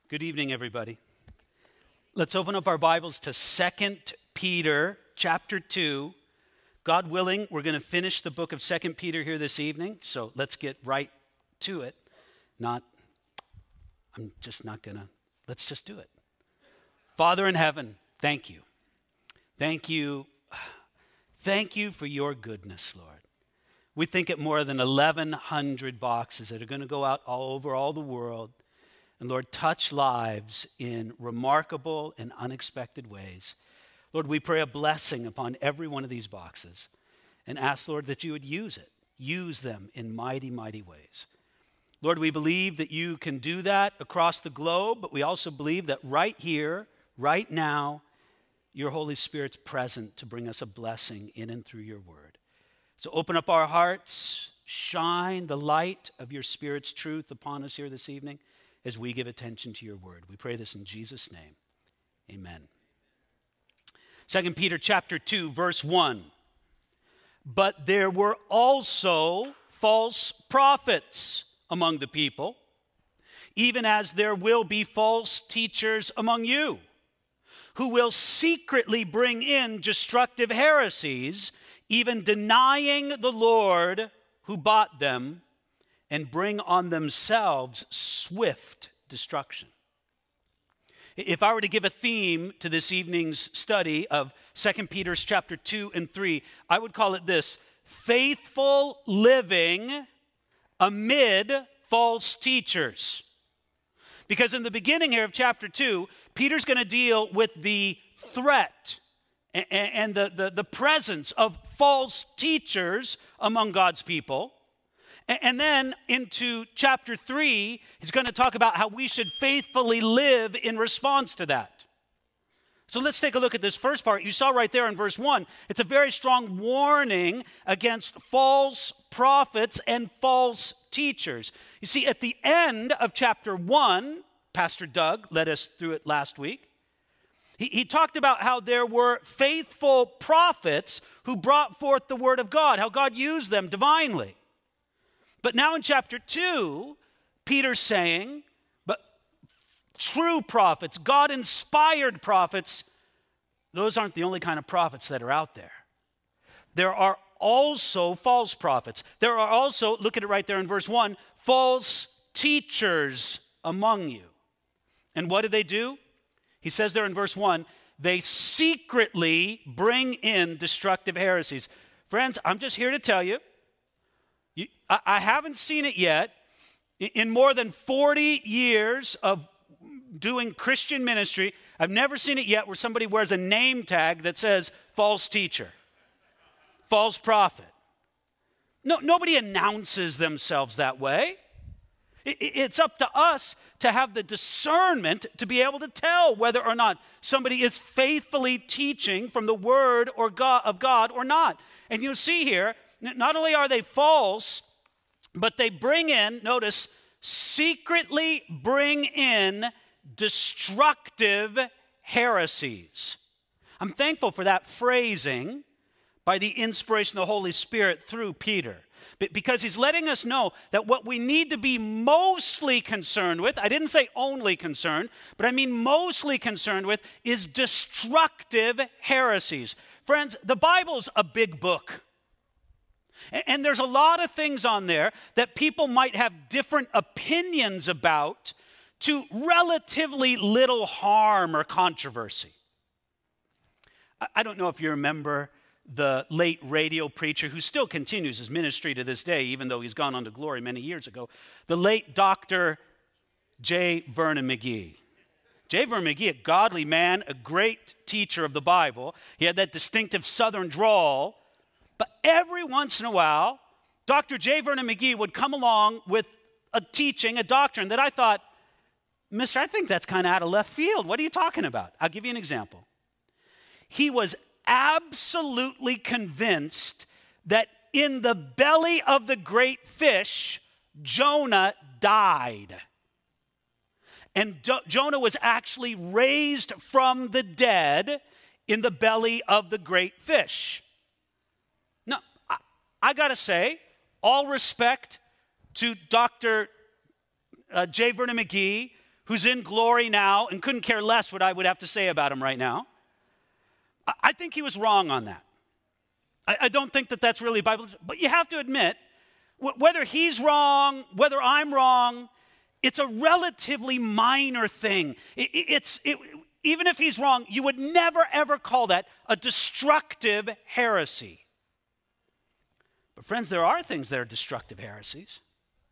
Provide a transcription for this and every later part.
Good evening, everybody. Let's open up our Bibles to 2 Peter chapter 2. God willing, we're going to finish the book of 2 Peter here this evening, so let's get right to it. Let's just do it. Father in heaven, thank you. Thank you for your goodness, Lord. We think it more than 1,100 boxes that are going to go out all over all the world. And Lord, touch lives in remarkable and unexpected ways. Lord, we pray a blessing upon every one of these boxes and ask, Lord, that you would use them in mighty, mighty ways. Lord, we believe that you can do that across the globe, but we also believe that right here, right now, your Holy Spirit's present to bring us a blessing in and through your word. So open up our hearts, shine the light of your Spirit's truth upon us here this evening as we give attention to your word. We pray this in Jesus' name. Amen. 2 Peter chapter 2, verse 1. But there were also false prophets among the people, even as there will be false teachers among you, who will secretly bring in destructive heresies, even denying the Lord who bought them, and bring on themselves swift destruction. If I were to give a theme to this evening's study of 2 Peter chapter 2 and 3, I would call it this: faithful living amid false teachers. Because in the beginning here of chapter 2, Peter's going to deal with the threat and the presence of false teachers among God's people. And then into chapter 3, he's going to talk about how we should faithfully live in response to that. So let's take a look at this first part. You saw right there in verse 1, it's a very strong warning against false prophets and false teachers. You see, at the end of chapter 1, Pastor Doug led us through it last week. He talked about how there were faithful prophets who brought forth the word of God, how God used them divinely. But now in chapter 2, Peter's saying, but true prophets, God-inspired prophets, those aren't the only kind of prophets that are out there. There are also false prophets. There are also, look at it right there in verse 1, false teachers among you. And what do? He says there in verse 1, they secretly bring in destructive heresies. Friends, I'm just here to tell you, I haven't seen it yet. In more than 40 years of doing Christian ministry, I've never seen it yet where somebody wears a name tag that says false teacher, false prophet. No, nobody announces themselves that way. It's up to us to have the discernment to be able to tell whether or not somebody is faithfully teaching from the word of God or not. And you'll see here, not only are they false, but they bring in, notice, secretly bring in destructive heresies. I'm thankful for that phrasing by the inspiration of the Holy Spirit through Peter, because he's letting us know that what we need to be mostly concerned with, I didn't say only concerned, but I mean mostly concerned with, is destructive heresies. Friends, the Bible's a big book. And there's a lot of things on there that people might have different opinions about to relatively little harm or controversy. I don't know if you remember the late radio preacher who still continues his ministry to this day, even though he's gone on to glory many years ago, the late Dr. J. Vernon McGee. J. Vernon McGee, a godly man, a great teacher of the Bible. He had that distinctive southern drawl. But every once in a while, Dr. J. Vernon McGee would come along with a teaching, a doctrine that I thought, Mister, I think that's kind of out of left field. What are you talking about? I'll give you an example. He was absolutely convinced that in the belly of the great fish, Jonah died. And Jonah was actually raised from the dead in the belly of the great fish. Now, I got to say, all respect to Dr. J. Vernon McGee, who's in glory now and couldn't care less what I would have to say about him right now. I think he was wrong on that. I don't think that that's really Bible. But you have to admit, whether he's wrong, whether I'm wrong, it's a relatively minor thing. Even if he's wrong, you would never, ever call that a destructive heresy. But friends, there are things that are destructive heresies.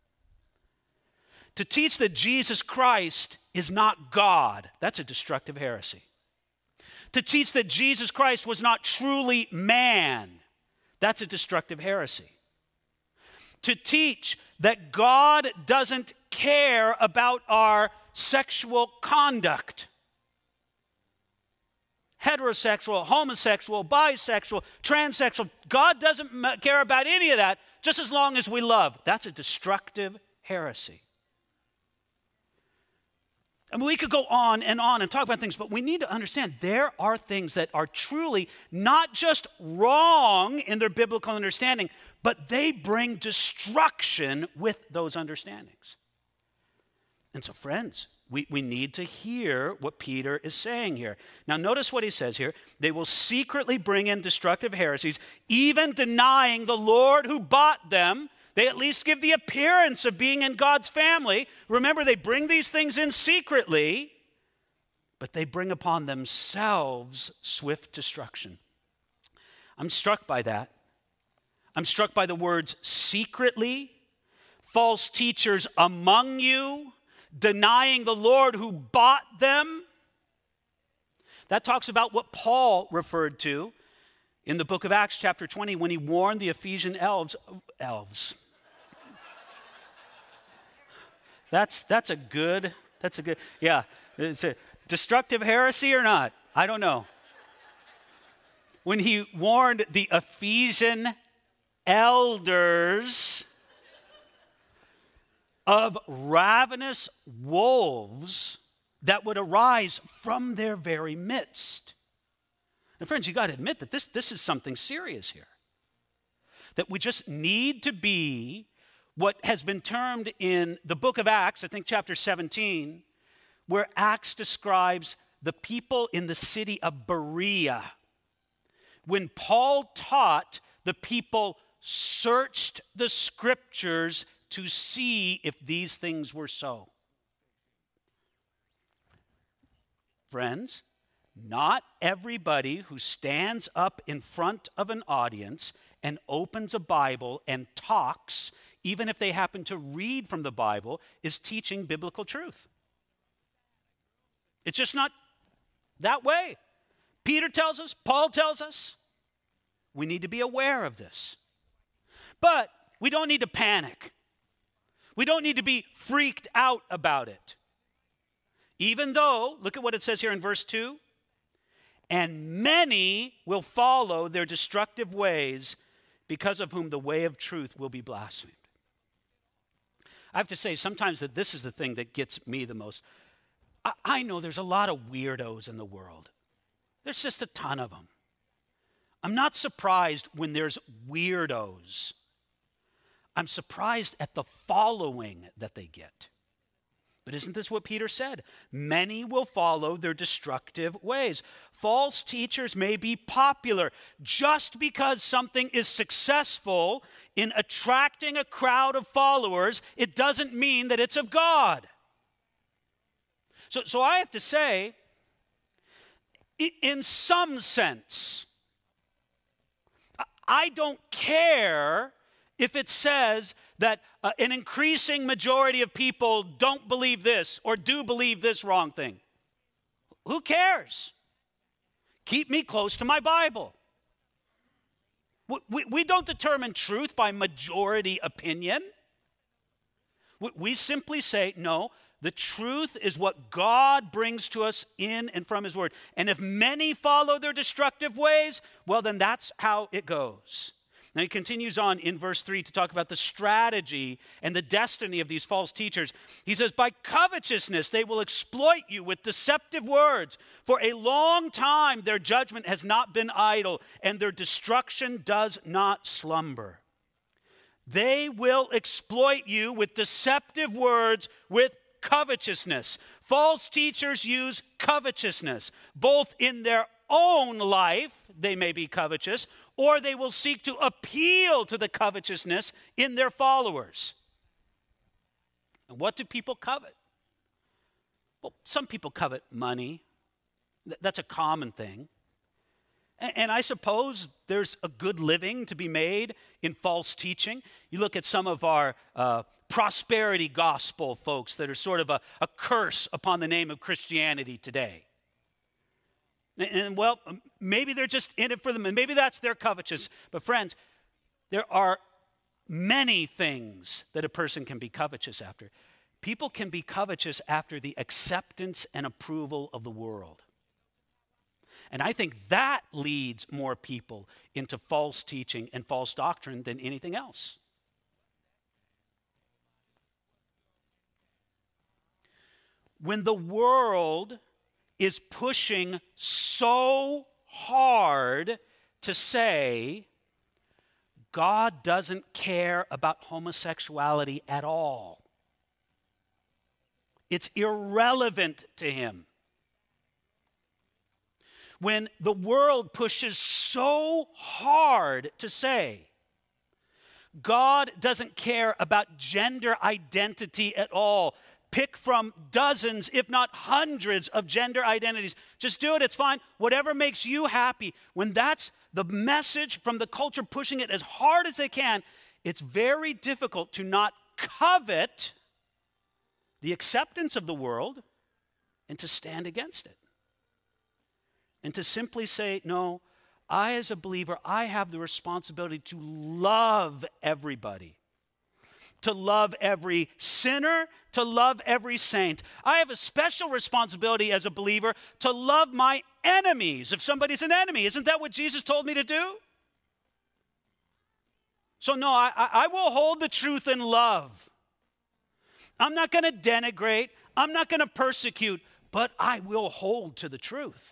To teach that Jesus Christ is not God, that's a destructive heresy. To teach that Jesus Christ was not truly man, that's a destructive heresy. To teach that God doesn't care about our sexual conduct, heterosexual, homosexual, bisexual, transsexual, God doesn't care about any of that just as long as we love. That's a destructive heresy. I mean, we could go on and talk about things, but we need to understand there are things that are truly not just wrong in their biblical understanding, but they bring destruction with those understandings. And so, friends, we need to hear what Peter is saying here. Now, notice what he says here. They will secretly bring in destructive heresies, even denying the Lord who bought them. They at least give the appearance of being in God's family. Remember, they bring these things in secretly, but they bring upon themselves swift destruction. I'm struck by that. I'm struck by the words secretly, false teachers among you, denying the Lord who bought them. That talks about what Paul referred to in the book of Acts chapter 20 when he warned the Ephesian elves. That's a good, yeah. It's a destructive heresy or not? I don't know. When he warned the Ephesian elders of ravenous wolves that would arise from their very midst. And friends, you got to admit that this is something serious here. That we just need to be what has been termed in the book of Acts, I think chapter 17, where Acts describes the people in the city of Berea. When Paul taught, the people searched the scriptures to see if these things were so. Friends, not everybody who stands up in front of an audience and opens a Bible and talks, even if they happen to read from the Bible, is teaching biblical truth. It's just not that way. Peter tells us, Paul tells us, we need to be aware of this. But we don't need to panic. We don't need to be freaked out about it. Even though, look at what it says here in verse 2, and many will follow their destructive ways, because of whom the way of truth will be blasphemed. I have to say, sometimes that this is the thing that gets me the most. I know there's a lot of weirdos in the world. There's just a ton of them. I'm not surprised when there's weirdos. I'm surprised at the following that they get. But isn't this what Peter said? Many will follow their destructive ways. False teachers may be popular. Just because something is successful in attracting a crowd of followers, it doesn't mean that it's of God. So I have to say, in some sense, I don't care if it says that an increasing majority of people don't believe this or do believe this wrong thing. Who cares? Keep me close to my Bible. We don't determine truth by majority opinion. We simply say, no, the truth is what God brings to us in and from his word. And if many follow their destructive ways, well, then that's how it goes. Now he continues on in verse 3 to talk about the strategy and the destiny of these false teachers. He says, by covetousness they will exploit you with deceptive words. For a long time their judgment has not been idle, and their destruction does not slumber. They will exploit you with deceptive words, with covetousness. False teachers use covetousness, both in their own life, they may be covetous, or they will seek to appeal to the covetousness in their followers. And what do people covet? Well, some people covet money. That's a common thing. And I suppose there's a good living to be made in false teaching. You look at some of our prosperity gospel folks that are sort of a curse upon the name of Christianity today. And well, maybe they're just in it for them, and maybe that's their covetous. But friends, there are many things that a person can be covetous after. People can be covetous after the acceptance and approval of the world. And I think that leads more people into false teaching and false doctrine than anything else. When the world is pushing so hard to say God doesn't care about homosexuality at all, it's irrelevant to him. When the world pushes so hard to say God doesn't care about gender identity at all, pick from dozens, if not hundreds, of gender identities. Just do it, it's fine. Whatever makes you happy. When that's the message from the culture pushing it as hard as they can, it's very difficult to not covet the acceptance of the world and to stand against it. And to simply say, no, I as a believer, I have the responsibility to love everybody. To love every sinner, to love every saint. I have a special responsibility as a believer to love my enemies. If somebody's an enemy, isn't that what Jesus told me to do? So no, I will hold the truth in love. I'm not going to denigrate. I'm not going to persecute, but I will hold to the truth.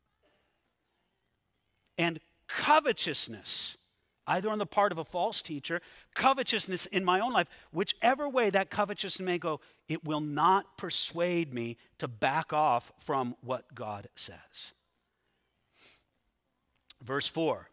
And covetousness, either on the part of a false teacher, covetousness in my own life, whichever way that covetousness may go, it will not persuade me to back off from what God says. Verse 4.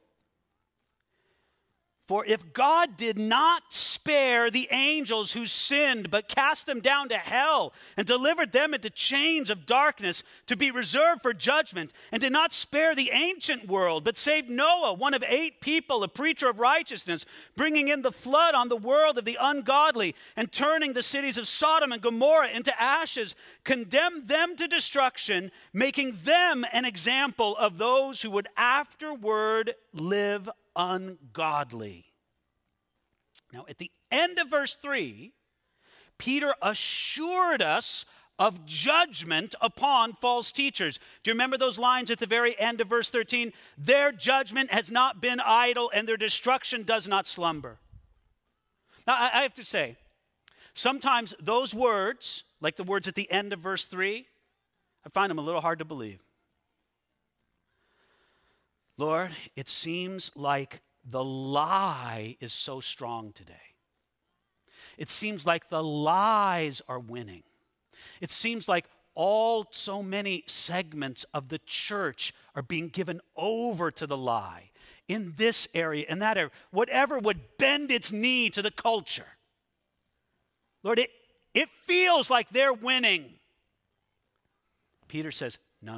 For if God did not spare the angels who sinned, but cast them down to hell and delivered them into chains of darkness to be reserved for judgment, and did not spare the ancient world, but saved Noah, one of 8 people, a preacher of righteousness, bringing in the flood on the world of the ungodly, and turning the cities of Sodom and Gomorrah into ashes, condemned them to destruction, making them an example of those who would afterward live ungodly. Now, at the end of verse 3, Peter assured us of judgment upon false teachers. Do you remember those lines at the very end of verse 13? Their judgment has not been idle, and their destruction does not slumber. Now, I have to say, sometimes those words, like the words at the end of verse 3, I find them a little hard to believe. Lord, it seems like the lie is so strong today. It seems like the lies are winning. It seems like so many segments of the church are being given over to the lie in this area, in that area, whatever would bend its knee to the culture. Lord, it feels like they're winning. Peter says, no.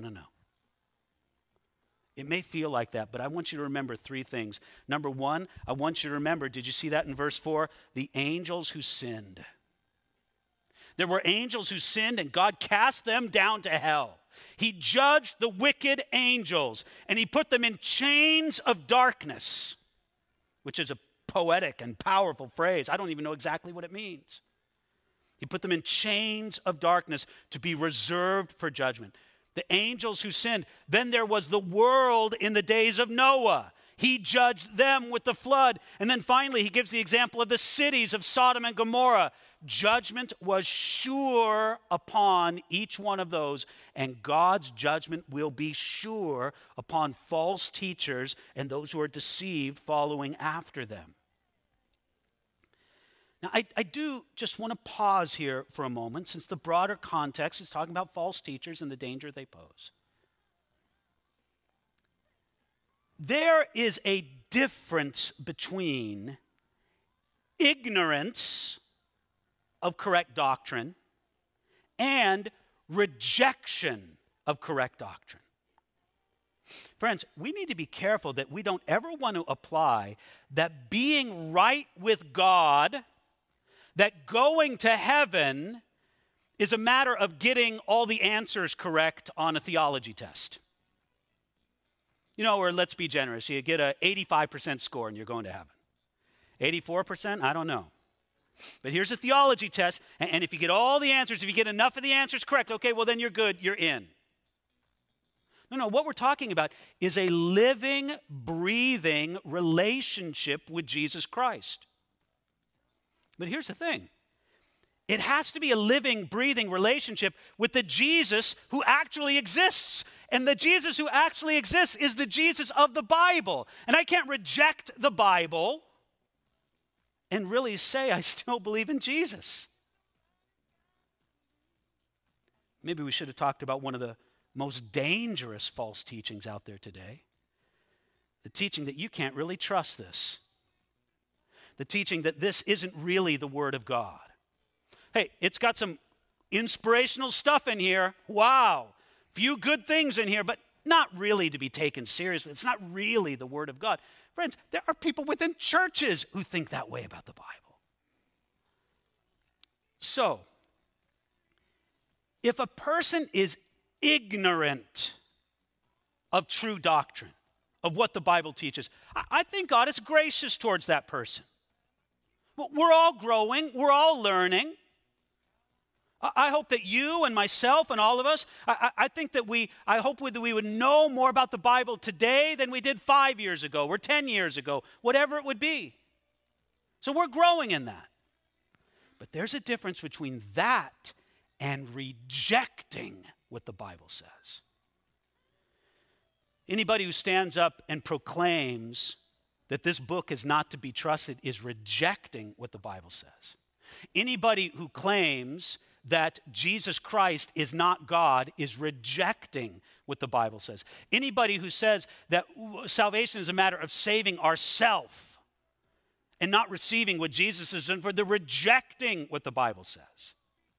It may feel like that, but I want you to remember 3 things. Number 1, I want you to remember, did you see that in verse 4? The angels who sinned. There were angels who sinned, and God cast them down to hell. He judged the wicked angels, and he put them in chains of darkness, which is a poetic and powerful phrase. I don't even know exactly what it means. He put them in chains of darkness to be reserved for judgment. The angels who sinned. Then there was the world in the days of Noah. He judged them with the flood. And then finally, he gives the example of the cities of Sodom and Gomorrah. Judgment was sure upon each one of those, and God's judgment will be sure upon false teachers and those who are deceived following after them. Now, I do just want to pause here for a moment, since the broader context is talking about false teachers and the danger they pose. There is a difference between ignorance of correct doctrine and rejection of correct doctrine. Friends, we need to be careful that we don't ever want to apply that being right with God, that going to heaven is a matter of getting all the answers correct on a theology test. You know, or let's be generous, you get an 85% score and you're going to heaven. 84%? I don't know. But here's a theology test, and if you get all the answers, if you get enough of the answers correct, okay, well then you're good, you're in. No, what we're talking about is a living, breathing relationship with Jesus Christ. But here's the thing. It has to be a living, breathing relationship with the Jesus who actually exists. And the Jesus who actually exists is the Jesus of the Bible. And I can't reject the Bible and really say I still believe in Jesus. Maybe we should have talked about one of the most dangerous false teachings out there today. The teaching that you can't really trust this. The teaching that this isn't really the Word of God. Hey, it's got some inspirational stuff in here. Wow. Few good things in here, but not really to be taken seriously. It's not really the Word of God. Friends, there are people within churches who think that way about the Bible. So, if a person is ignorant of true doctrine, of what the Bible teaches, I think God is gracious towards that person. We're all growing, we're all learning. I hope that you and myself and all of us, I hope that we would know more about the Bible today than we did 5 years ago or 10 years ago, whatever it would be. So we're growing in that. But there's a difference between that and rejecting what the Bible says. Anybody who stands up and proclaims that this book is not to be trusted is rejecting what the Bible says. Anybody who claims that Jesus Christ is not God is rejecting what the Bible says. Anybody who says that salvation is a matter of saving ourselves and not receiving what Jesus has done for, they're rejecting what the Bible says.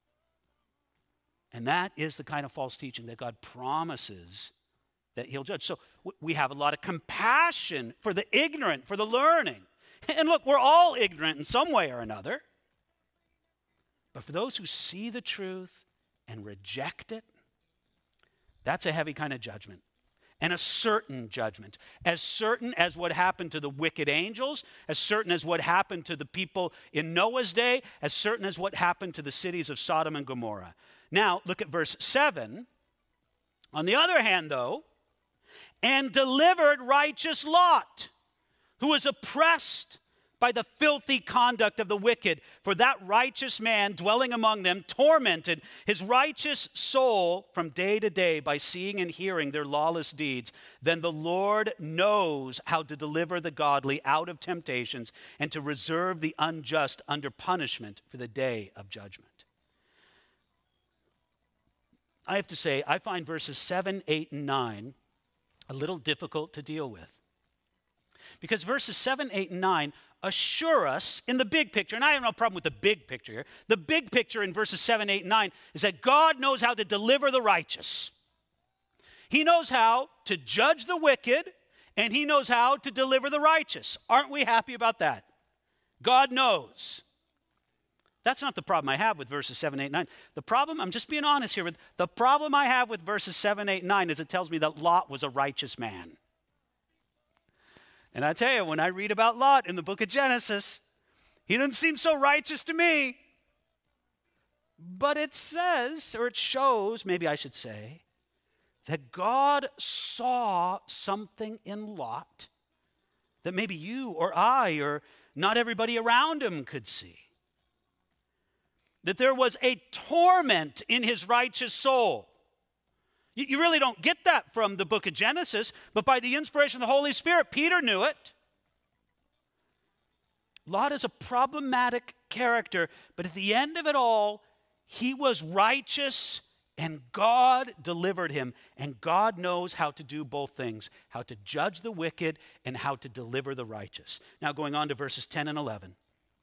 And that is the kind of false teaching that God promises that he'll judge. So we have a lot of compassion for the ignorant, for the learning. And look, we're all ignorant in some way or another. But for those who see the truth and reject it, that's a heavy kind of judgment. And a certain judgment. As certain as what happened to the wicked angels, as certain as what happened to the people in Noah's day, as certain as what happened to the cities of Sodom and Gomorrah. Now, look at verse 7. On the other hand, though, and delivered righteous Lot, who was oppressed by the filthy conduct of the wicked. For that righteous man dwelling among them tormented his righteous soul from day to day by seeing and hearing their lawless deeds. Then the Lord knows how to deliver the godly out of temptations and to reserve the unjust under punishment for the day of judgment. I have to say, I find verses 7, 8, and 9 a little difficult to deal with. Because verses 7, 8, and 9 assure us in the big picture, and I have no problem with the big picture here. The big picture in verses 7, 8, and 9 is that God knows how to deliver the righteous. He knows how to judge the wicked, and he knows how to deliver the righteous. Aren't we happy about that? God knows. That's not the problem I have with verses 7, 8, 9. The problem, I'm just being honest here, the problem I have with verses 7, 8, 9 is it tells me that Lot was a righteous man. And I tell you, when I read about Lot in the book of Genesis, he doesn't seem so righteous to me. But it says, or it shows, maybe I should say, that God saw something in Lot that maybe you or I or not everybody around him could see. That there was a torment in his righteous soul. You really don't get that from the book of Genesis, but by the inspiration of the Holy Spirit, Peter knew it. Lot is a problematic character, but at the end of it all, he was righteous and God delivered him. And God knows how to do both things, how to judge the wicked and how to deliver the righteous. Now going on to verses 10 and 11.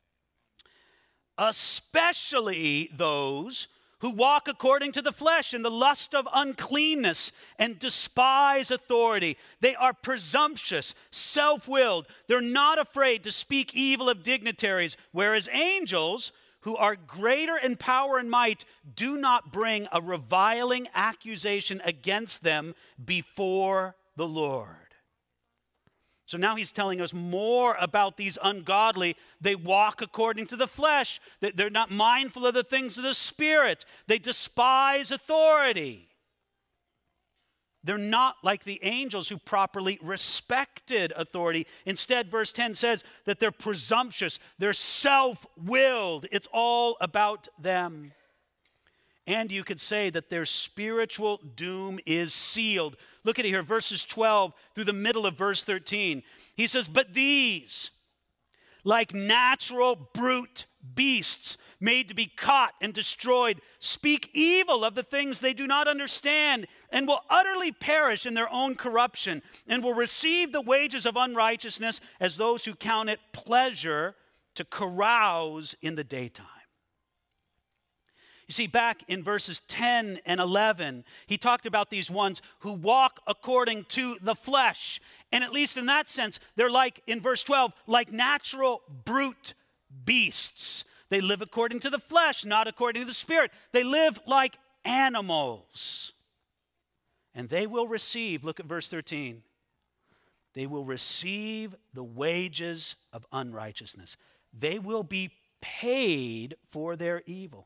Especially those who walk according to the flesh in the lust of uncleanness and despise authority. They are presumptuous, self-willed. They're not afraid to speak evil of dignitaries, whereas angels, who are greater in power and might, do not bring a reviling accusation against them before the Lord. So now he's telling us more about these ungodly. They walk according to the flesh. They're not mindful of the things of the Spirit. They despise authority. They're not like the angels who properly respected authority. Instead, verse 10 says that they're presumptuous. They're self-willed. It's all about them. And you could say that their spiritual doom is sealed. Look at it here, verses 12 through the middle of verse 13. He says, but these, like natural brute beasts made to be caught and destroyed, speak evil of the things they do not understand and will utterly perish in their own corruption and will receive the wages of unrighteousness as those who count it pleasure to carouse in the daytime. You see, back in verses 10 and 11, he talked about these ones who walk according to the flesh. And at least in that sense, they're like, in verse 12, like natural brute beasts. They live according to the flesh, not according to the Spirit. They live like animals. And they will receive, look at verse 13, they will receive the wages of unrighteousness. They will be paid for their evil.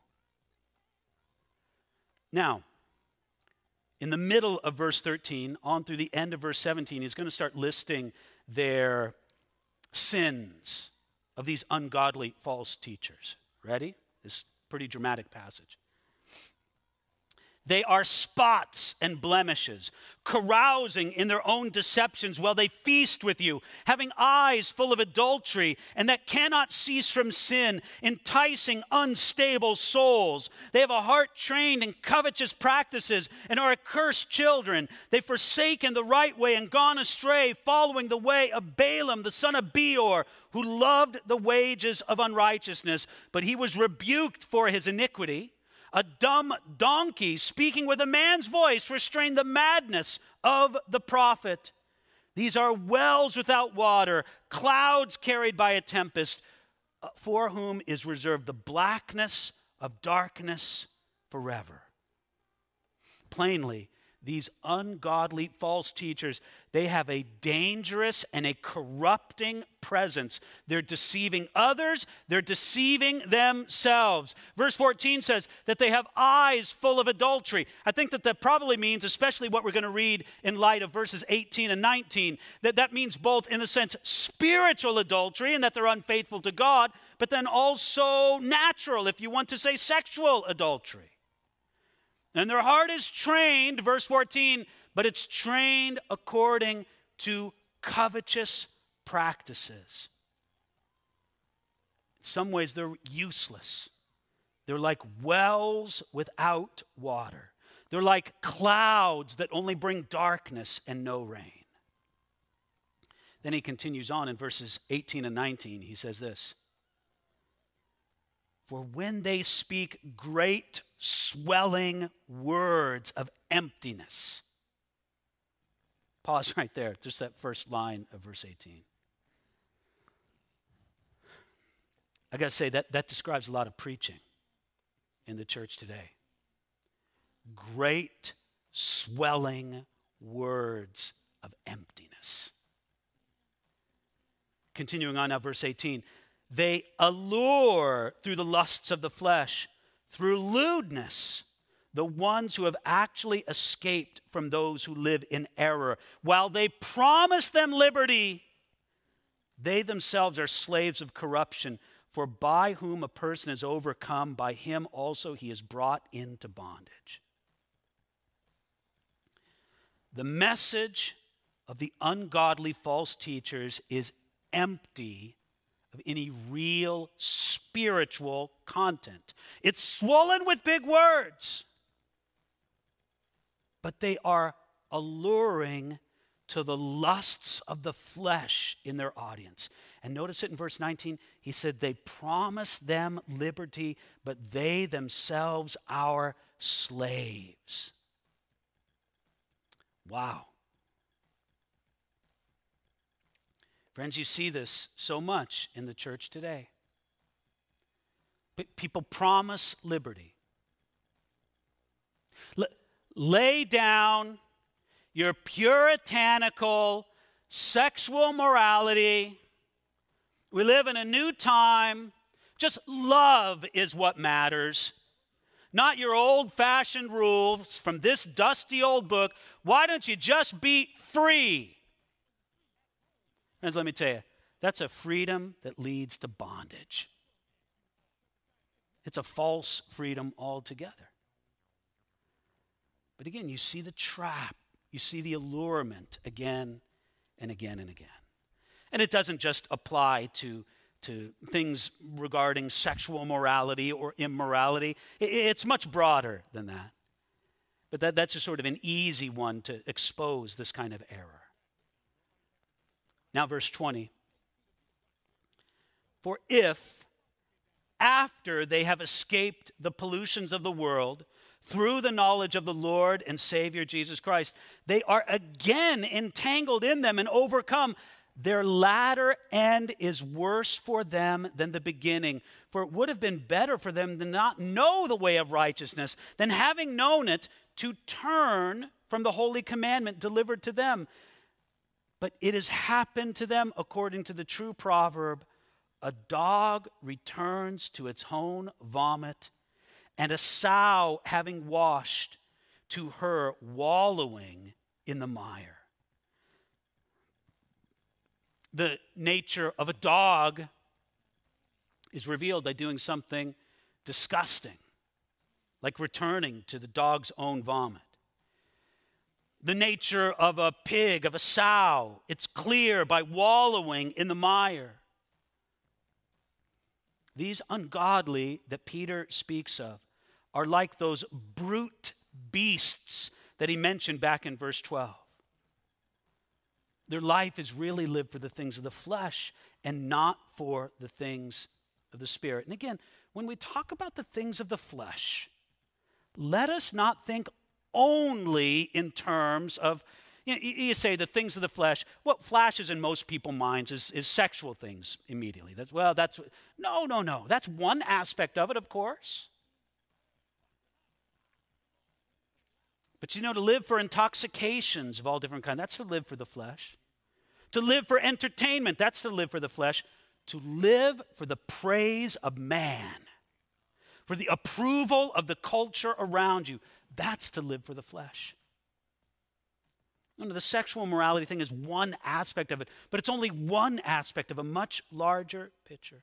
Now, in the middle of verse 13, on through the end of verse 17, he's going to start listing their sins of these ungodly false teachers. Ready? This is a pretty dramatic passage. They are spots and blemishes, carousing in their own deceptions while they feast with you, having eyes full of adultery and that cannot cease from sin, enticing unstable souls. They have a heart trained in covetous practices and are accursed children. They've forsaken the right way and gone astray, following the way of Balaam, the son of Beor, who loved the wages of unrighteousness, but he was rebuked for his iniquity. A dumb donkey speaking with a man's voice restrained the madness of the prophet. These are wells without water, clouds carried by a tempest, for whom is reserved the blackness of darkness forever. Plainly, these ungodly false teachers, they have a dangerous and a corrupting presence. They're deceiving others. They're deceiving themselves. Verse 14 says that they have eyes full of adultery. I think that probably means, especially what we're going to read in light of verses 18 and 19, that means both in the sense spiritual adultery and that they're unfaithful to God, but then also natural, if you want to say sexual adultery. And their heart is trained, verse 14, but it's trained according to covetous practices. In some ways, they're useless. They're like wells without water. They're like clouds that only bring darkness and no rain. Then he continues on in verses 18 and 19. He says this, for when they speak great swelling words of emptiness. Pause right there, just that first line of verse 18. I got to say that describes a lot of preaching in the church today. Great swelling words of emptiness. Continuing on now, verse 18. They allure through the lusts of the flesh, through lewdness, the ones who have actually escaped from those who live in error. While they promise them liberty, they themselves are slaves of corruption. For by whom a person is overcome, by him also he is brought into bondage. The message of the ungodly false teachers is empty of any real spiritual content. It's swollen with big words, but they are alluring to the lusts of the flesh in their audience. And notice it in verse 19. He said, they promise them liberty, but they themselves are slaves. Wow. Friends, you see this so much in the church today. People promise liberty. Lay down your puritanical sexual morality. We live in a new time. Just love is what matters. Not your old-fashioned rules from this dusty old book. Why don't you just be free? Friends, let me tell you, that's a freedom that leads to bondage. It's a false freedom altogether. But again, you see the trap. You see the allurement again and again and again. And it doesn't just apply to things regarding sexual morality or immorality. It's much broader than that. But that's just sort of an easy one to expose this kind of error. Now, verse 20. For if, after they have escaped the pollutions of the world, through the knowledge of the Lord and Savior Jesus Christ, they are again entangled in them and overcome, their latter end is worse for them than the beginning. For it would have been better for them to not know the way of righteousness than having known it to turn from the holy commandment delivered to them. But it has happened to them according to the true proverb, a dog returns to its own vomit, and a sow having washed to her wallowing in the mire. The nature of a dog is revealed by doing something disgusting, like returning to the dog's own vomit. The nature of a pig, of a sow, it's clear by wallowing in the mire. These ungodly that Peter speaks of are like those brute beasts that he mentioned back in verse 12. Their life is really lived for the things of the flesh and not for the things of the Spirit. And again, when we talk about the things of the flesh, let us not think only in terms of, you say the things of the flesh. What flashes in most people's minds is sexual things immediately. No. That's one aspect of it, of course. But to live for intoxications of all different kinds, that's to live for the flesh. To live for entertainment, that's to live for the flesh. To live for the praise of man, for the approval of the culture around you, that's to live for the flesh. The sexual morality thing is one aspect of it, but it's only one aspect of a much larger picture.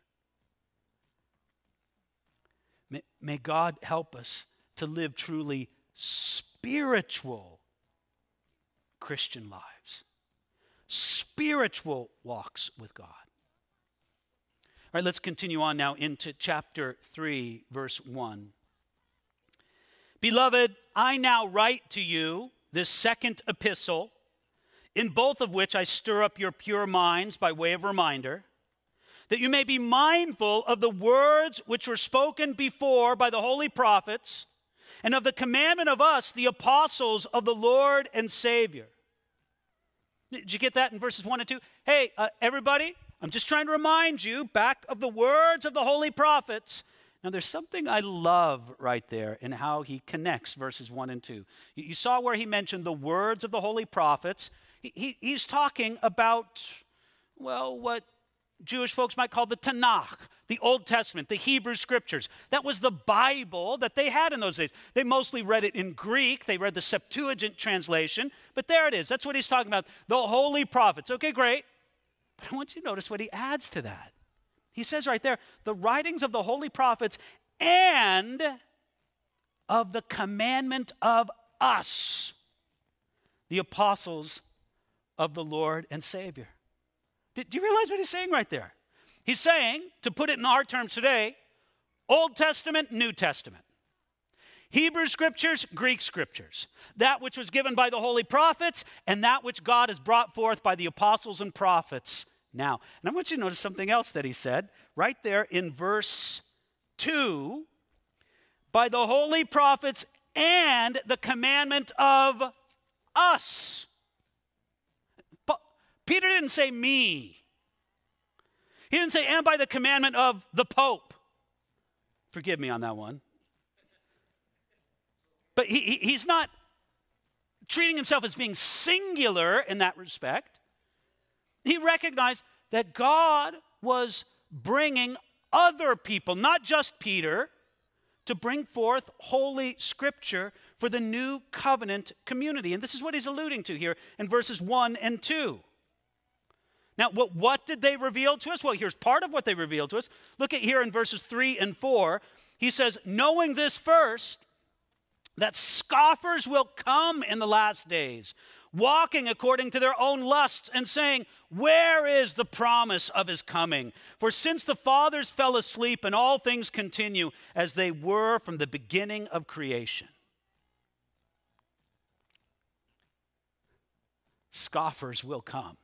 May God help us to live truly spiritual Christian lives, spiritual walks with God. All right, let's continue on now into chapter 3, verse 1. Beloved, I now write to you this second epistle, in both of which I stir up your pure minds by way of reminder, that you may be mindful of the words which were spoken before by the holy prophets, and of the commandment of us, the apostles of the Lord and Savior. Did you get that in verses 1 and 2? Hey, everybody, I'm just trying to remind you back of the words of the holy prophets. Now, there's something I love right there in how he connects verses 1 and 2. You saw where he mentioned the words of the holy prophets. He's talking about, what Jewish folks might call the Tanakh, the Old Testament, the Hebrew Scriptures. That was the Bible that they had in those days. They mostly read it in Greek. They read the Septuagint translation. But there it is. That's what he's talking about, the holy prophets. Okay, great. But I want you to notice what he adds to that. He says right there, the writings of the holy prophets and of the commandment of us, the apostles of the Lord and Savior. Do you realize what he's saying right there? He's saying, to put it in our terms today, Old Testament, New Testament. Hebrew scriptures, Greek scriptures. That which was given by the holy prophets and that which God has brought forth by the apostles and prophets now. And I want you to notice something else that he said right there in verse 2. By the holy prophets and the commandment of us. Peter didn't say me. He didn't say, and by the commandment of the Pope. Forgive me on that one. But he's not treating himself as being singular in that respect. He recognized that God was bringing other people, not just Peter, to bring forth Holy Scripture for the new covenant community. And this is what he's alluding to here in verses 1 and 2. Now, what did they reveal to us? Well, here's part of what they revealed to us. Look at here in verses 3 and 4. He says, knowing this first, that scoffers will come in the last days, walking according to their own lusts and saying, where is the promise of his coming? For since the fathers fell asleep and all things continue as they were from the beginning of creation. Scoffers will come.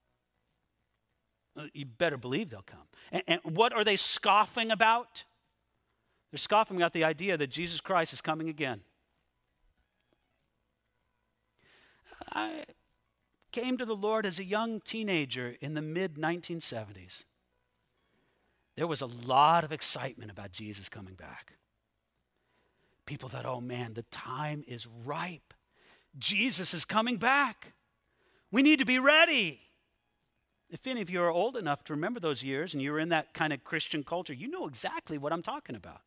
You better believe they'll come. And what are they scoffing about? They're scoffing about the idea that Jesus Christ is coming again. I came to the Lord as a young teenager in the mid-1970s. There was a lot of excitement about Jesus coming back. People thought, oh man, the time is ripe. Jesus is coming back. We need to be ready. If any of you are old enough to remember those years and you were in that kind of Christian culture, you know exactly what I'm talking about.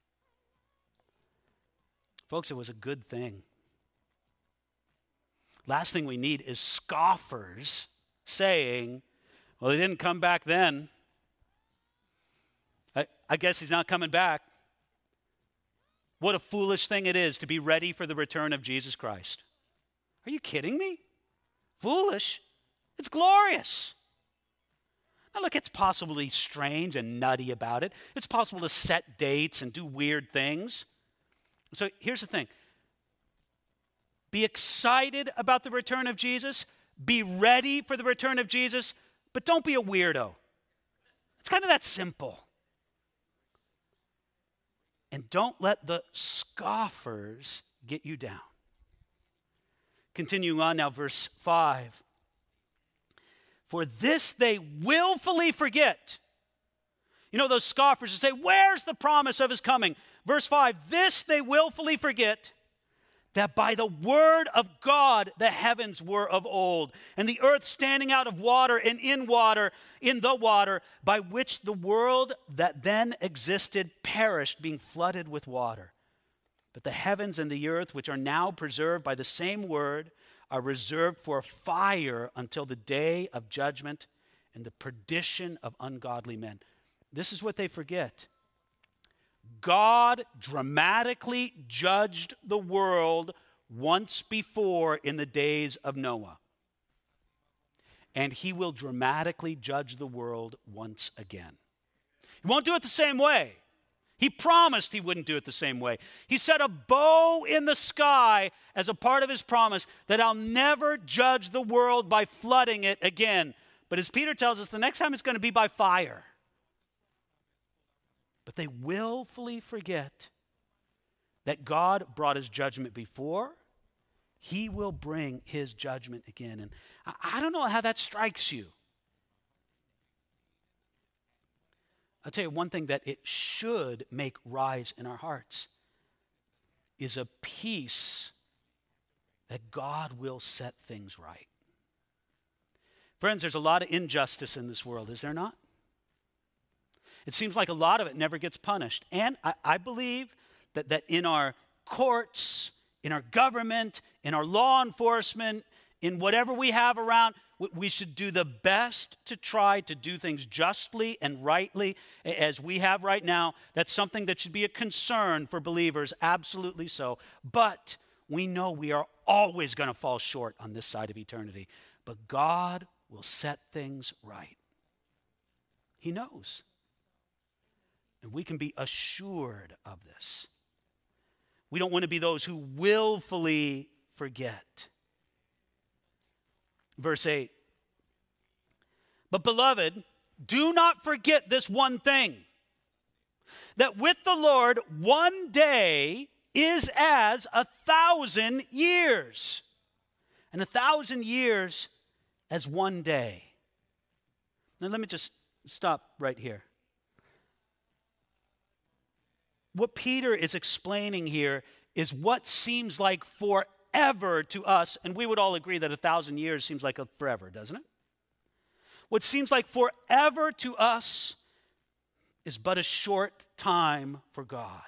Folks, it was a good thing. Last thing we need is scoffers saying, well, he didn't come back then. I guess he's not coming back. What a foolish thing it is to be ready for the return of Jesus Christ. Are you kidding me? Foolish? It's glorious. Now look, it's possible to be strange and nutty about it. It's possible to set dates and do weird things. So here's the thing. Be excited about the return of Jesus. Be ready for the return of Jesus. But don't be a weirdo. It's kind of that simple. And don't let the scoffers get you down. Continuing on now, verse 5. For this they willfully forget. You know those scoffers who say, where's the promise of his coming? Verse 5, this they willfully forget, that by the word of God the heavens were of old, and the earth standing out of water and in the water, by which the world that then existed perished, being flooded with water. But the heavens and the earth, which are now preserved by the same word, are reserved for fire until the day of judgment and the perdition of ungodly men. This is what they forget. God dramatically judged the world once before in the days of Noah. And he will dramatically judge the world once again. He won't do it the same way. He promised he wouldn't do it the same way. He set a bow in the sky as a part of his promise that I'll never judge the world by flooding it again. But as Peter tells us, the next time it's going to be by fire. But they willfully forget that God brought his judgment before. He will bring his judgment again. And I don't know how that strikes you. I'll tell you one thing that it should make rise in our hearts is a peace that God will set things right. Friends, there's a lot of injustice in this world, is there not? It seems like a lot of it never gets punished. And I believe that in our courts, in our government, in our law enforcement, in whatever we have around, we should do the best to try to do things justly and rightly as we have right now. That's something that should be a concern for believers, absolutely so. But we know we are always going to fall short on this side of eternity. But God will set things right. He knows. And we can be assured of this. We don't want to be those who willfully forget. Verse 8. But beloved, do not forget this one thing, that with the Lord 1 day is as 1,000 years, and 1,000 years as 1 day. Now let me just stop right here. What Peter is explaining here is what seems like forever to us, and we would all agree that 1,000 years seems like forever, doesn't it? What seems like forever to us is but a short time for God.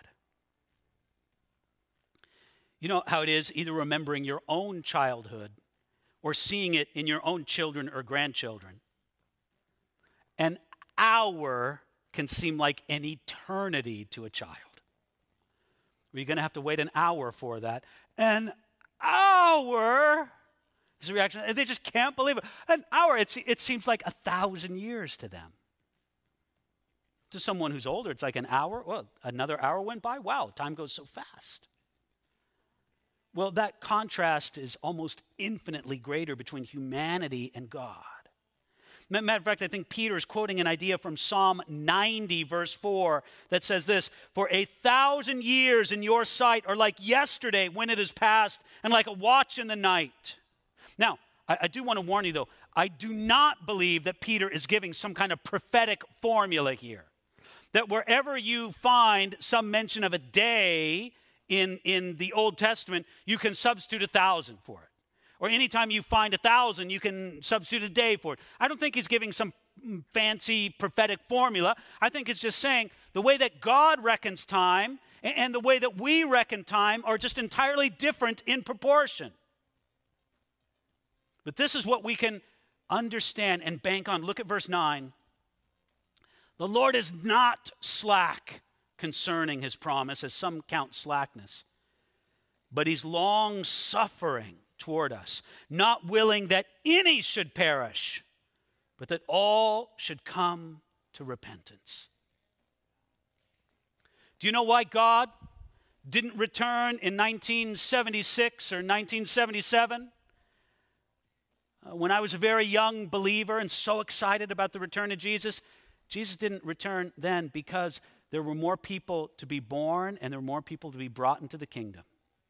You know how it is, either remembering your own childhood or seeing it in your own children or grandchildren. An hour can seem like an eternity to a child. You're going to have to wait an hour for that. An hour is the reaction. They just can't believe it. An hour, it seems like 1,000 years to them. To someone who's older, it's like an hour. Well, another hour went by. Wow, time goes so fast. Well, that contrast is almost infinitely greater between humanity and God. Matter of fact, I think Peter is quoting an idea from Psalm 90, verse 4, that says this: for 1,000 years in your sight are like yesterday when it is past, and like a watch in the night. Now, I do want to warn you, though, I do not believe that Peter is giving some kind of prophetic formula here. That wherever you find some mention of a day in the Old Testament, you can substitute 1,000 for it. Or anytime you find 1,000, you can substitute a day for it. I don't think he's giving some fancy prophetic formula. I think it's just saying the way that God reckons time and the way that we reckon time are just entirely different in proportion. But this is what we can understand and bank on. Look at verse 9. The Lord is not slack concerning his promise, as some count slackness, but he's long-suffering toward us, not willing that any should perish, but that all should come to repentance. Do you know why God didn't return in 1976 or 1977? When I was a very young believer and so excited about the return of Jesus, Jesus didn't return then because there were more people to be born and there were more people to be brought into the kingdom.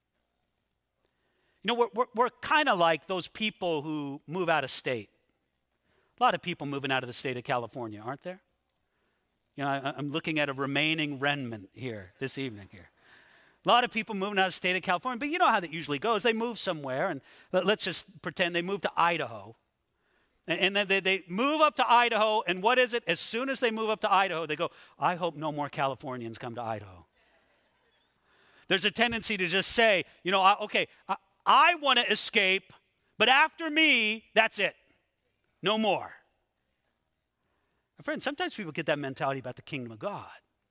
You know, we're kind of like those people who move out of state. A lot of people moving out of the state of California, aren't there? You know, I'm looking at a remaining remnant here this evening here. A lot of people moving out of the state of California, but you know how that usually goes. They move somewhere, and let's just pretend they move to Idaho. And then they move up to Idaho, and what is it? As soon as they move up to Idaho, they go, I hope no more Californians come to Idaho. There's a tendency to just say, you know, I want to escape, but after me, that's it. No more. My friend, sometimes people get that mentality about the kingdom of God.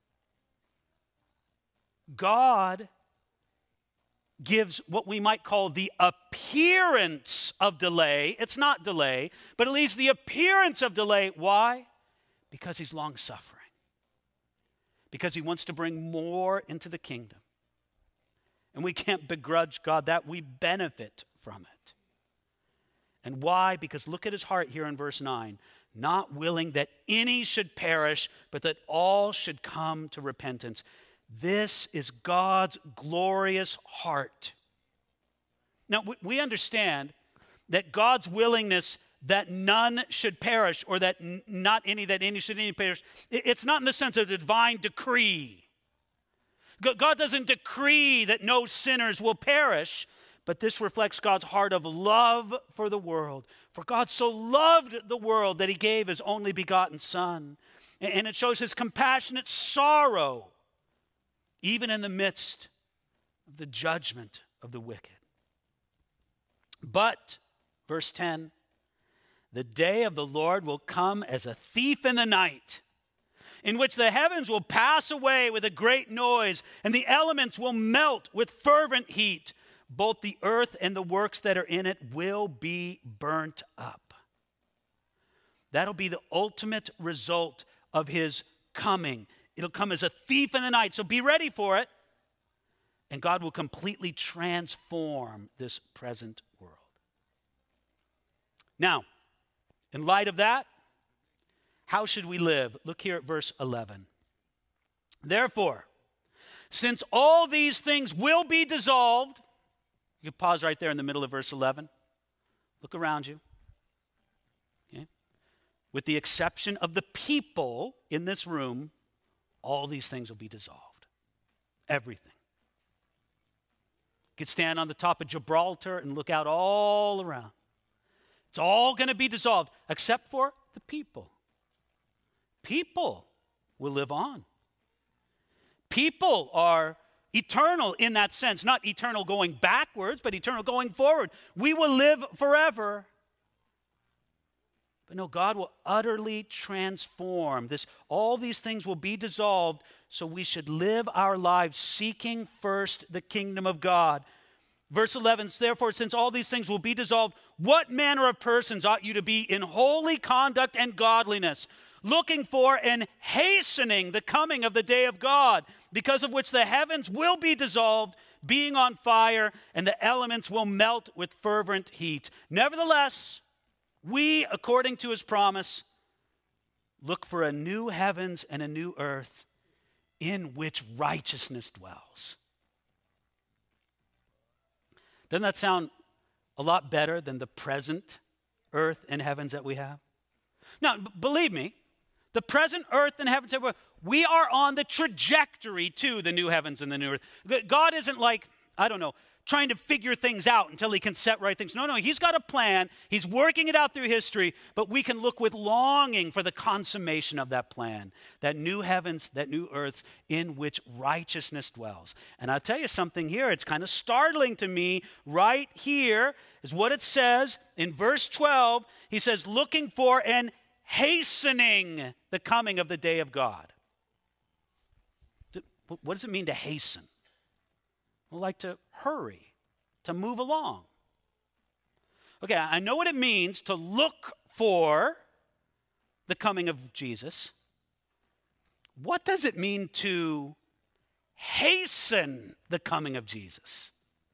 God gives what we might call the appearance of delay. It's not delay, but at least the appearance of delay. Why? Because he's long-suffering. Because he wants to bring more into the kingdom. And we can't begrudge God that. We benefit from it. And why? Because look at his heart here in verse 9. Not willing that any should perish, but that all should come to repentance. This is God's glorious heart. Now, we understand that God's willingness that none should perish, or that not any, that any should any perish, it's not in the sense of the divine decree. God doesn't decree that no sinners will perish, but this reflects God's heart of love for the world. For God so loved the world that he gave his only begotten Son. And it shows his compassionate sorrow, even in the midst of the judgment of the wicked. But, verse 10, the day of the Lord will come as a thief in the night, in which the heavens will pass away with a great noise, and the elements will melt with fervent heat. Both the earth and the works that are in it will be burnt up. That'll be the ultimate result of his coming. It'll come as a thief in the night, so be ready for it. And God will completely transform this present world. Now, in light of that, how should we live? Look here at verse 11. Therefore, since all these things will be dissolved, you can pause right there in the middle of verse 11. Look around you. Okay? With the exception of the people in this room, all these things will be dissolved. Everything. You could stand on the top of Gibraltar and look out all around. It's all going to be dissolved, except for the people. People will live on. People are eternal in that sense, not eternal going backwards, but eternal going forward. We will live forever. But no, God will utterly transform this. All these things will be dissolved, so we should live our lives seeking first the kingdom of God. Verse 11, therefore, since all these things will be dissolved, what manner of persons ought you to be in holy conduct and godliness, looking for and hastening the coming of the day of God, because of which the heavens will be dissolved, being on fire, and the elements will melt with fervent heat. Nevertheless, we, according to his promise, look for a new heavens and a new earth in which righteousness dwells. Doesn't that sound a lot better than the present earth and heavens that we have? Now, believe me, the present earth and heavens, we are on the trajectory to the new heavens and the new earth. God isn't like, I don't know, trying to figure things out until he can set right things. No, he's got a plan. He's working it out through history, but we can look with longing for the consummation of that plan, that new heavens, that new earths in which righteousness dwells. And I'll tell you something here. It's kind of startling to me. Right here is what it says in verse 12. He says, looking for and hastening the coming of the day of God. What does it mean to hasten? Well, like to hurry, to move along. Okay, I know what it means to look for the coming of Jesus. What does it mean to hasten the coming of Jesus?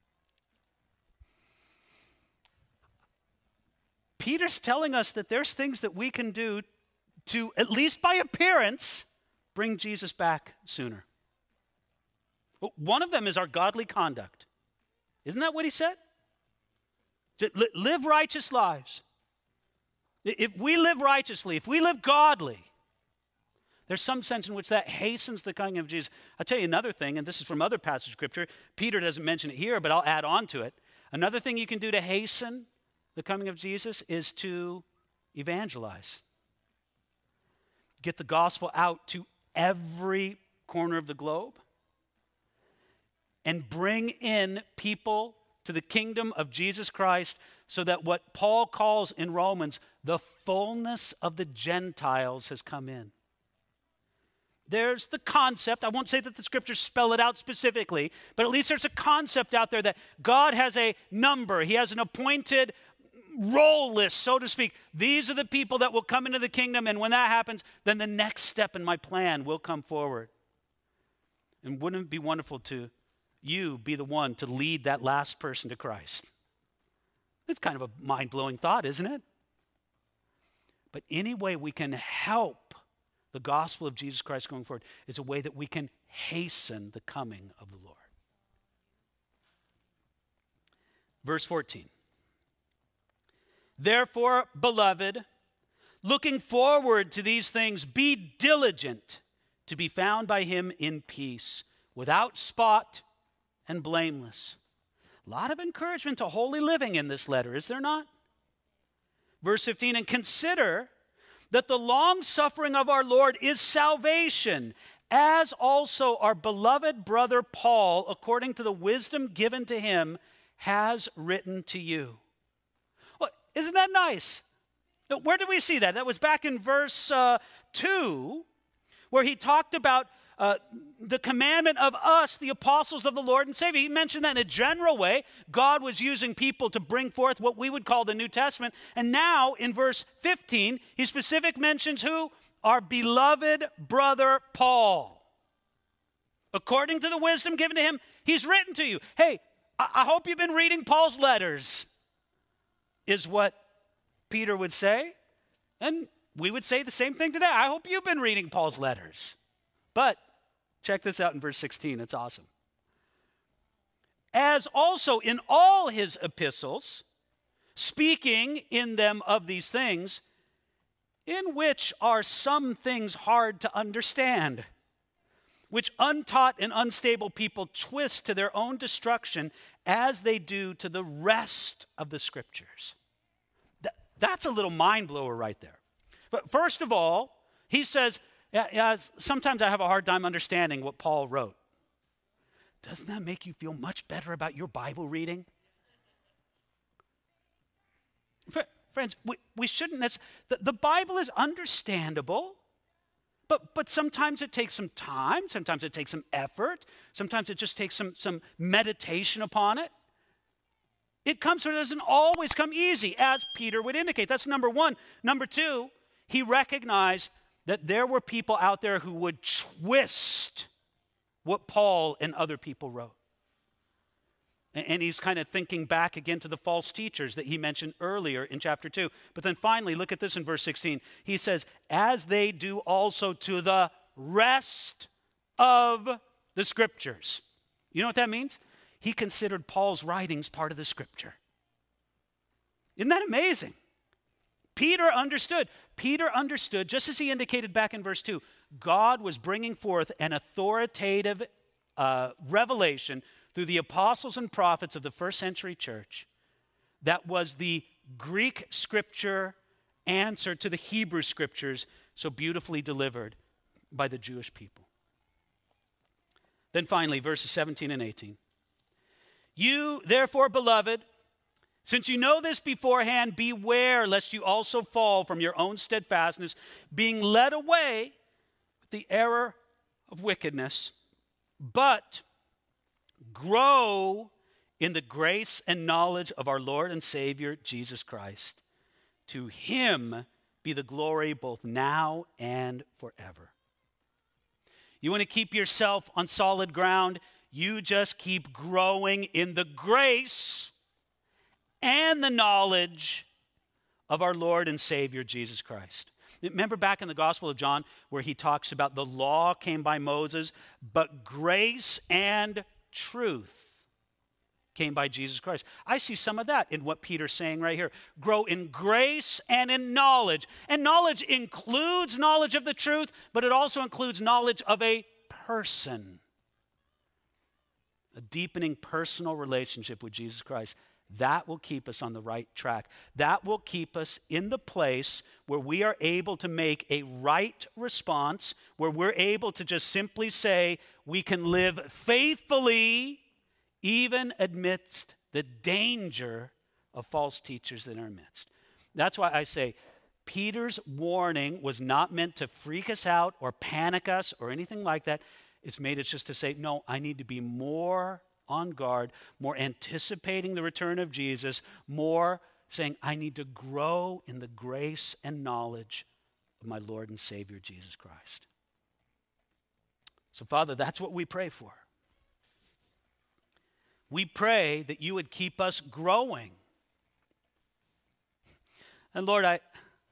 Peter's telling us that there's things that we can do to, at least by appearance, bring Jesus back sooner. One of them is our godly conduct. Isn't that what he said? To live righteous lives. If we live righteously, if we live godly, there's some sense in which that hastens the coming of Jesus. I'll tell you another thing, and this is from other passages of Scripture. Peter doesn't mention it here, but I'll add on to it. Another thing you can do to hasten the coming of Jesus is to evangelize. Get the gospel out to every corner of the globe and bring in people to the kingdom of Jesus Christ so that what Paul calls in Romans, the fullness of the Gentiles has come in. There's the concept. I won't say that the scriptures spell it out specifically, but at least there's a concept out there that God has a number. He has an appointed roll list, so to speak. These are the people that will come into the kingdom, and when that happens, then the next step in my plan will come forward. And wouldn't it be wonderful to you be the one to lead that last person to Christ? It's kind of a mind-blowing thought, isn't it? But any way we can help the gospel of Jesus Christ going forward is a way that we can hasten the coming of the Lord. Verse 14. Therefore, beloved, looking forward to these things, be diligent to be found by him in peace, without spot and blameless. A lot of encouragement to holy living in this letter, is there not? Verse 15, and consider that the long suffering of our Lord is salvation, as also our beloved brother Paul, according to the wisdom given to him, has written to you. Well, isn't that nice? Where did we see that? That was back in verse 2, where he talked about the commandment of us, the apostles of the Lord and Savior. He mentioned that in a general way. God was using people to bring forth what we would call the New Testament. And now in verse 15, he specifically mentions who? Our beloved brother Paul. According to the wisdom given to him, he's written to you. Hey, I hope you've been reading Paul's letters, is what Peter would say. And we would say the same thing today. I hope you've been reading Paul's letters. But check this out in verse 16. It's awesome. As also in all his epistles, speaking in them of these things, in which are some things hard to understand, which untaught and unstable people twist to their own destruction, as they do to the rest of the Scriptures. That's a little mind blower right there. But first of all, he says, sometimes I have a hard time understanding what Paul wrote. Doesn't that make you feel much better about your Bible reading? Friends, we shouldn't necessarily, the Bible is understandable, but sometimes it takes some time, sometimes it takes some effort, sometimes it just takes some meditation upon it. It doesn't always come easy, as Peter would indicate. That's number one. Number two, he recognized that there were people out there who would twist what Paul and other people wrote. And he's kind of thinking back again to the false teachers that he mentioned earlier in chapter 2. But then finally, look at this in verse 16. He says, as they do also to the rest of the Scriptures. You know what that means? He considered Paul's writings part of the Scripture. Isn't that amazing? Peter understood, just as he indicated back in verse 2, God was bringing forth an authoritative revelation through the apostles and prophets of the first century church that was the Greek Scripture answer to the Hebrew Scriptures so beautifully delivered by the Jewish people. Then finally, verses 17 and 18. You, therefore, beloved, since you know this beforehand, beware lest you also fall from your own steadfastness, being led away with the error of wickedness, but grow in the grace and knowledge of our Lord and Savior, Jesus Christ. To him be the glory both now and forever. You want to keep yourself on solid ground? You just keep growing in the grace and the knowledge of our Lord and Savior, Jesus Christ. Remember back in the Gospel of John where he talks about the law came by Moses, but grace and truth came by Jesus Christ. I see some of that in what Peter's saying right here. Grow in grace and in knowledge. And knowledge includes knowledge of the truth, but it also includes knowledge of a person. A deepening personal relationship with Jesus Christ. That will keep us on the right track. That will keep us in the place where we are able to make a right response, where we're able to just simply say we can live faithfully even amidst the danger of false teachers in our midst. That's why I say Peter's warning was not meant to freak us out or panic us or anything like that. It's made us just to say, no, I need to be more on guard, more anticipating the return of Jesus, more saying, I need to grow in the grace and knowledge of my Lord and Savior, Jesus Christ. So, Father, that's what we pray for. We pray that you would keep us growing. And Lord, I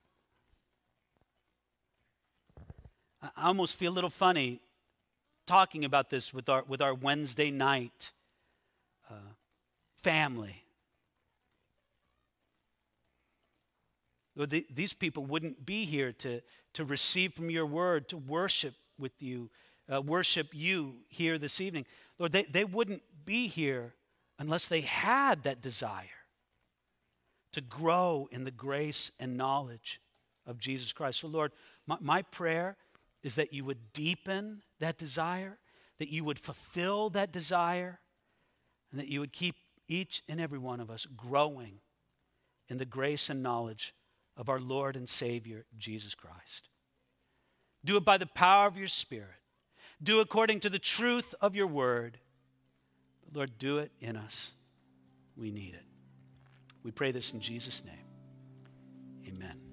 almost feel a little funny talking about this with our Wednesday night family. Lord, these people wouldn't be here to receive from your word, to worship with you, worship you here this evening. Lord, they wouldn't be here unless they had that desire to grow in the grace and knowledge of Jesus Christ. So Lord, my prayer is that you would deepen that desire, that you would fulfill that desire, and that you would keep each and every one of us growing in the grace and knowledge of our Lord and Savior, Jesus Christ. Do it by the power of your Spirit. Do according to the truth of your word. But Lord, do it in us. We need it. We pray this in Jesus' name. Amen.